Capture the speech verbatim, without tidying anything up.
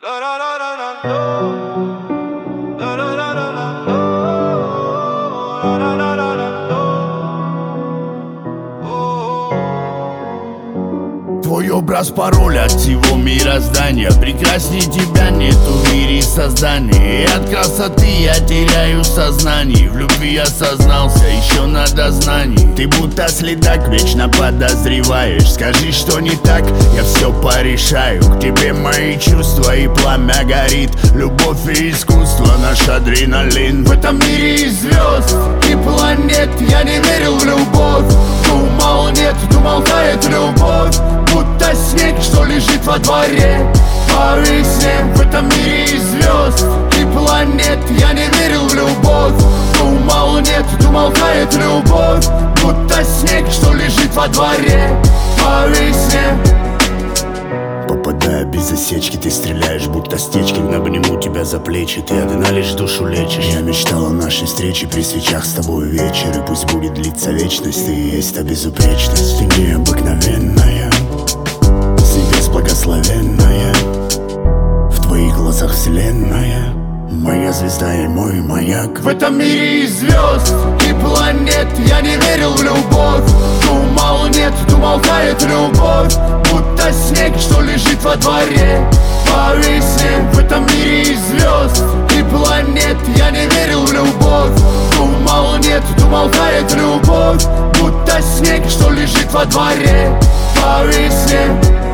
Твой образ пароль от всего мироздания. Прекрасней тебя нету в мире создания. И от красоты я теряю сознание. В любви я сознался еще на дознании. Ты будто следак, вечно подозреваешь. Скажи, что не так, я все порешаю. К тебе мои чувства и пламя горит. Любовь и искусство, наш адреналин. В этом мире и звезд, и планет я не верил в любовь. Думал нет, думал тает любовь. Будто снег, что лежит во дворе по весне. В этом мире и звезд, и планет я не верил в любовь. Думал нет, думал тает любовь. Будто снег, что лежит во дворе по весне. Попадая без засечки, ты стреляешь, будто стечки. Обниму тебя за плечи, ты одна лишь душу лечишь. Я мечтал о нашей встрече при свечах с тобой вечер. И пусть будет длиться вечность, ты и есть та безупречность. Ты необыкновенная, с небес благословенная. В твоих глазах вселенная, моя звезда и мой маяк. В этом мире и звезд, и планет я не верил в любовь. Думал нет, думал тает любовь. Будто снег, что лежит во дворе по весне. В этом мире и звезд, и планет я не верил в любовь. Думал нет, думал тает любовь. Будто снег, что лежит во дворе по весне.